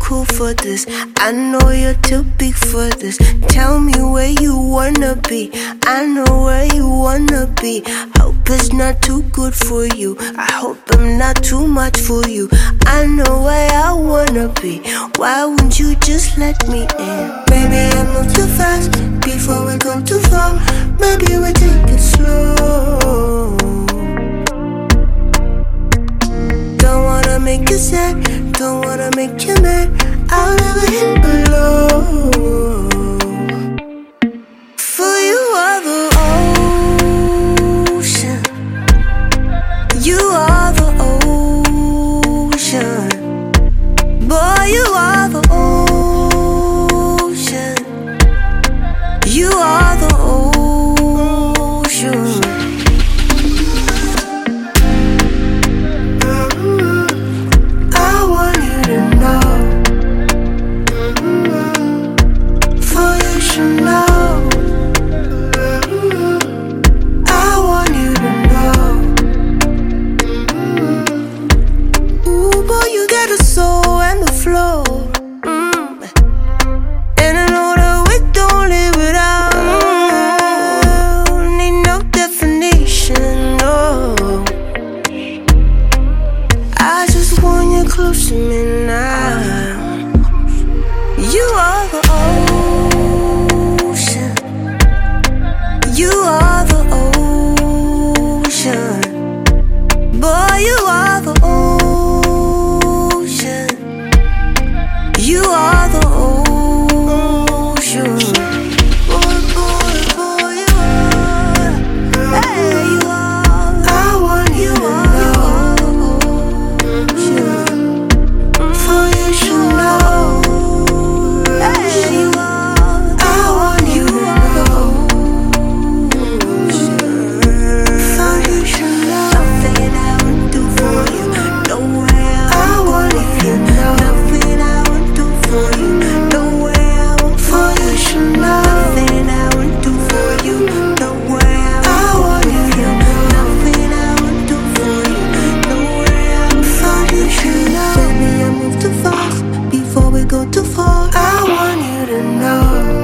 cool for this. I know you're too big for this. Tell me where you wanna be. I know where you wanna be. Hope it's not too good for you. I hope I'm not too much for you. I know where I wanna be. Why won't you just let me in? Maybe I move too fast before we go too far. Maybe we take it slow. Don't wanna make you sad, don't wanna make you mad. I'll never hit below. For you are the ocean. You are the ocean. Boy, you are the ocean. You are the ocean. The soul and the flow, and I know that we don't live without. Need no definition, no. I just want you close to me now. You are the ocean. You are the ocean. Boy, you are the ocean. You are the ocean. Boy, boy, boy, you are. Hey, you are. I want you to know. For you should know. Hey, you are. I want you to know. For you should know. Nothing I would do for you. No way I want you to know. Nothing I for you, no way I won't. For you should know. Nothing I would do for you, no way I want you to know. Nothing I would do for you, no way I won't. For you should know. Baby, I move too fast before we go too far. I want you to know.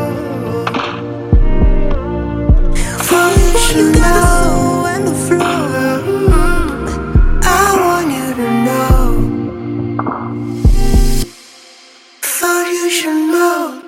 For you should know. And the flow, I want you to know. You should know.